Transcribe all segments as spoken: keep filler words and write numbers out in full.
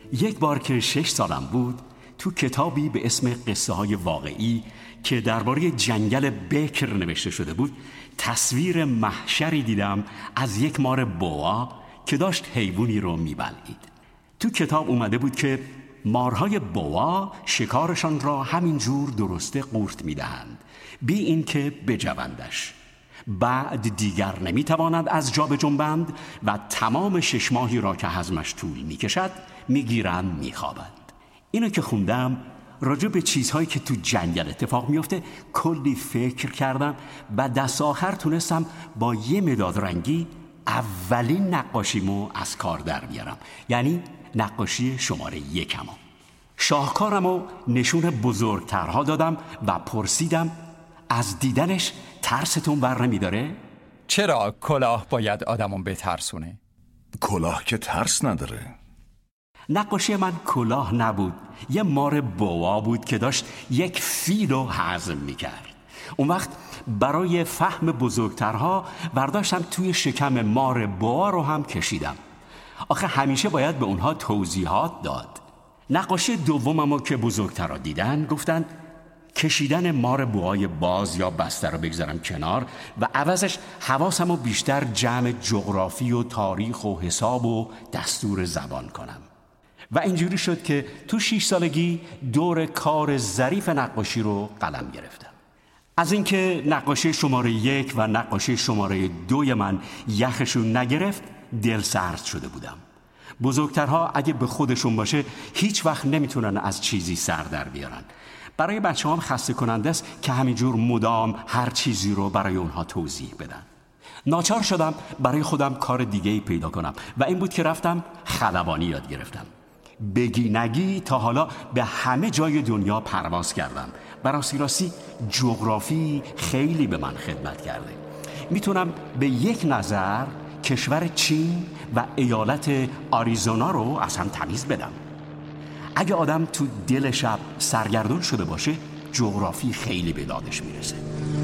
یک بار که شش سالم بود، تو کتابی به اسم قصه های واقعی که درباره جنگل بکر نوشته شده بود، تصویر محشری دیدم از یک مار بوا که داشت حیوانی رو میبلعید. تو کتاب اومده بود که مارهای بوا شکارشان را همینجور درسته قورت میدهند بی این که بجوندش. بعد دیگر نمیتوانند از جا بجنبند و تمام شش ماهی را که هضمش طول میکشد میگیرند میخوابند. اینو که خوندم راجع به چیزهایی که تو جنگل اتفاق میفته کلی فکر کردم و دست آخر تونستم با یه مداد رنگی اولین نقاشیمو از کار در بیارم، یعنی نقاشی شماره یکمو. شاهکارمو نشون بزرگترها دادم و پرسیدم از دیدنش ترستون بر نمیداره؟ چرا کلاه باید آدمون بترسونه؟ کلاه که ترس نداره. نقاشی من کلاه نبود، یه مار بوا بود که داشت یک فیل رو هضم میکرد. اون وقت برای فهم بزرگترها برداشتم توی شکم مار بوا رو هم کشیدم. آخه همیشه باید به اونها توضیحات داد. نقاشی دوممو که بزرگترها دیدن گفتن کشیدن مار بوهای باز یا بسته رو بگذارم کنار و عوضش حواسمو بیشتر جمع جغرافی و تاریخ و حساب و دستور زبان کنم. و اینجوری شد که تو شش سالگی دور کار ظریف نقاشی رو قلم گرفتم. از اینکه نقاشی شماره یک و نقاشی شماره دوی من یخشون نگرفت دل سرد شده بودم. بزرگترها اگه به خودشون باشه هیچ وقت نمیتونن از چیزی سر در بیارن. برای بچه هم خسته کننده است که همینجور مدام هر چیزی رو برای اونها توضیح بدن. ناچار شدم برای خودم کار دیگه‌ای پیدا کنم و این بود که رفتم خلبانی یاد گرفتم. بگی نگی تا حالا به همه جای دنیا پرواز کردم. براستی راستی جغرافی خیلی به من خدمت کرده. میتونم به یک نظر کشور چین و ایالت آریزونا رو از هم تمیز بدم. اگه آدم تو دل شب سرگردون شده باشه جغرافی خیلی به دادش میرسه.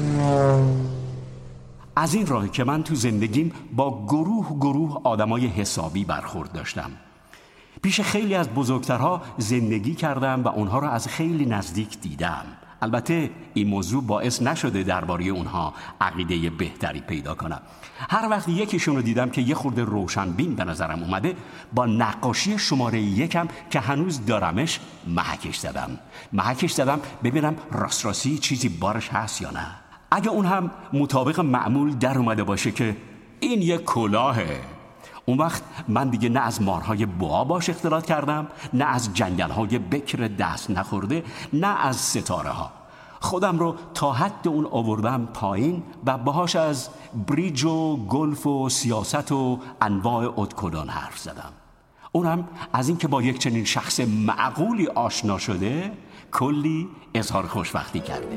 از این راه که من تو زندگیم با گروه گروه آدمای حسابی برخورد داشتم. پیش خیلی از بزرگترها زندگی کردم و اونها رو از خیلی نزدیک دیدم. البته این موضوع باعث نشده درباره اونها عقیده بهتری پیدا کنم. هر وقت یکیشون رو دیدم که یه خورده روشنبین به نظرم اومده با نقاشی شماره یکم که هنوز دارمش محکش زدم محکش زدم ببینم راست راستی چیزی بارش هست یا نه. اگه اون هم مطابق معمول در اومده باشه که این یه کلاهه، اون وقت من دیگه نه از مارهای بوا باش اختلاط کردم، نه از جنگل‌های بکر دست نخورده، نه از ستاره ها. خودم رو تا حد اون آوردم پایین و باهاش از بریج و گلف و سیاست و انواع ادکدان حرف زدم. اونم از این که با یک چنین شخص معقولی آشنا شده کلی اظهار خوشبختی کرده.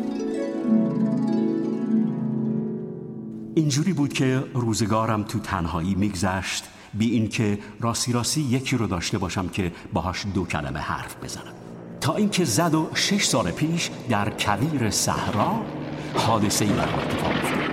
اینجوری بود که روزگارم تو تنهایی میگذشت بی این که راستی راستی یکی رو داشته باشم که باهاش دو کلمه حرف بزنم. تا اینکه زد و شش سال پیش در کویر صحرا حادثه‌ای برام اتفاق افتاد.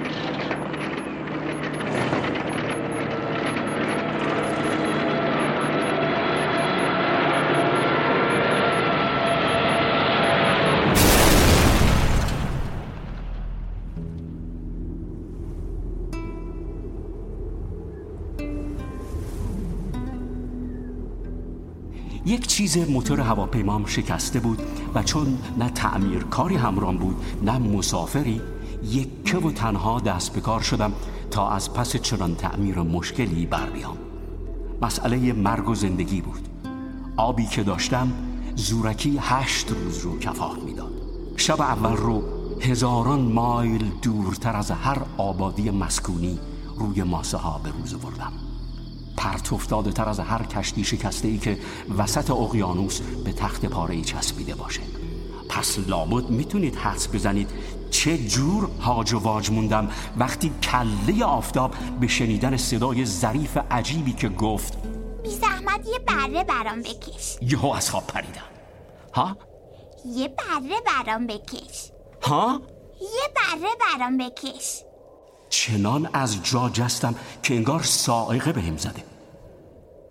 یک چیز موتور هواپیمام شکسته بود و چون نه تعمیرکاری همراهم بود نه مسافری، یکه و تنها دست به کار شدم تا از پس چنان تعمیر مشکلی بر بیام. مسئله مرگ و زندگی بود. آبی که داشتم زورکی هشت روز رو کفاف میداد. شب اول رو هزاران مایل دورتر از هر آبادی مسکونی روی ماسه ها به روز بردم. پرت افتاده تر از هر کشتی شکسته ای که وسط اقیانوس به تخت پاره‌ای چسبیده باشه. پس لابد میتونید حدس بزنید چه جور هاج و واج موندم وقتی کله آفتاب به شنیدن صدای ظریف عجیبی که گفت بی زحمت یه بره برام بکش. یهو از خواب پریدم. ها؟ یه بره برام بکش. ها؟ یه بره برام بکش. چنان از جا جستم که انگار صاعقه بهم زده.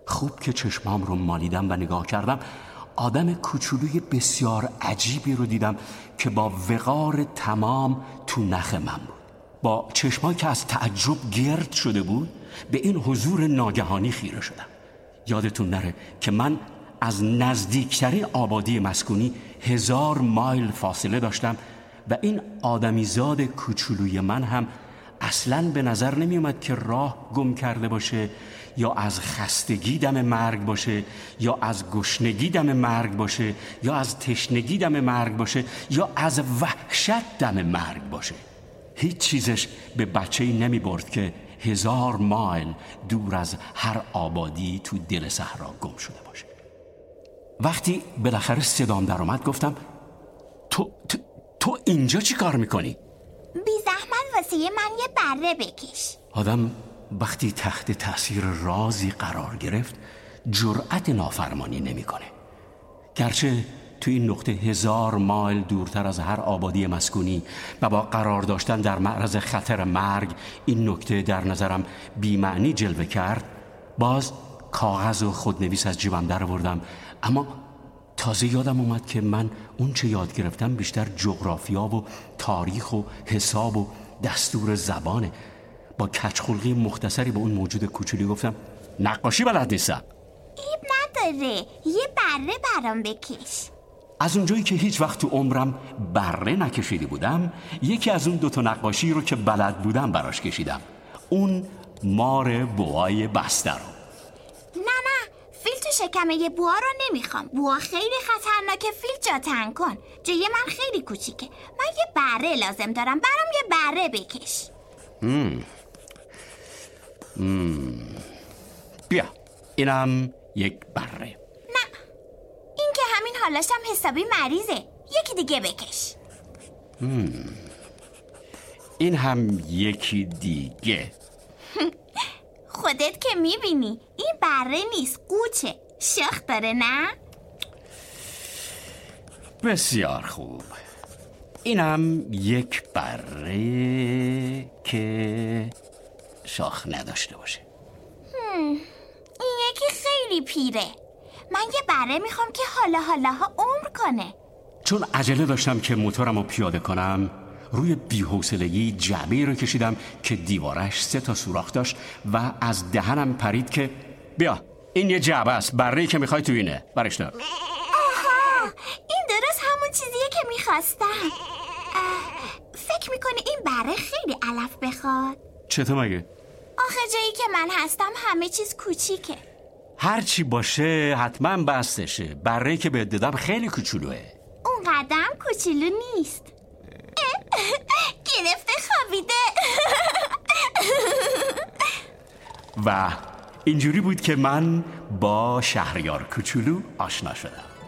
خوب که چشمام رو مالیدم و نگاه کردم، آدم کوچولوی بسیار عجیبی رو دیدم که با وقار تمام تو نخ من بود. با چشمایی که از تعجب گرد شده بود به این حضور ناگهانی خیره شدم. یادتون نره که من از نزدیکترین آبادی مسکونی هزار مایل فاصله داشتم و این آدمیزاد کوچولوی من هم اصلاً به نظر نمی اومد که راه گم کرده باشه یا از خستگی دم مرگ باشه یا از گشنگی دم مرگ باشه یا از تشنگی دم مرگ باشه یا از وحشت دم مرگ باشه. هیچ چیزش به بچه‌ای نمی برد که هزار مایل دور از هر آبادی تو دل صحرا گم شده باشه. وقتی بالاخره صدام در اومد گفتم تو, تو, تو اینجا چی کار میکنی؟ بی زحمت واسه من یه بره بکش. آدم وقتی تحت تأثیر رازی قرار گرفت جرأت نافرمانی نمیکنه. گرچه تو این نقطه هزار مایل دورتر از هر آبادی مسکونی و با قرار داشتن در معرض خطر مرگ این نکته در نظرم بی‌معنی جلوه کرد، باز کاغذ و خودنویس از جیبم در آوردم. اما تازه یادم اومد که من اون چه یاد گرفتم بیشتر جغرافیا و تاریخ و حساب و دستور زبانه. با کچخلقی مختصری به اون موجود کوچولی گفتم نقاشی بلد نیستم. ایب نداره، یه بره برام بکش. از اونجایی که هیچ وقت تو عمرم بره نکشیده بودم، یکی از اون دوتا نقاشی رو که بلد بودم براش کشیدم. اون مار بوهای بسته رو. نه نه، فیل تو شکمه یه بوا رو نمیخوام. بوا خیلی خطرناکه، فیل جا تنگ کن. جای من خیلی کوچیکه. من یه بره لازم دارم، برام یه بره بکش. مم. مم. بیا اینم یک بره. نه، این که همین حالاشم حسابی مریضه. یکی دیگه بکش. مم. این هم یکی دیگه. خودت که میبینی این بره نیست، قوچه. شاخ داره نه؟ بسیار خوب. اینم یک بره که شاخ نداشته باشه. هم. این یکی خیلی پیره. من یه بره میخوام که حالا حالاها عمر کنه. چون عجله داشتم که موتورم رو پیاده کنم، روی بی‌حوصلگی جعبه‌ای رو کشیدم که دیوارش سه تا سوراخ داشت و از دهنم پرید که بیا این یه جعبه است، بره‌ای که میخوای تو اینه، برش دار. آها، این درست همون چیزیه که میخواستم. فکر میکنی این بره خیلی علف بخواد؟ چطور مگه؟ آخه جایی که من هستم همه چیز کوچیکه. هر چی باشه حتما بستشه. بره‌ای که بهت دادم خیلی کوچولوه. اون قدم کوچولو نیست. گرفته خوابیده. و اینجوری بود که من با شهریار کوچولو آشنا شدم.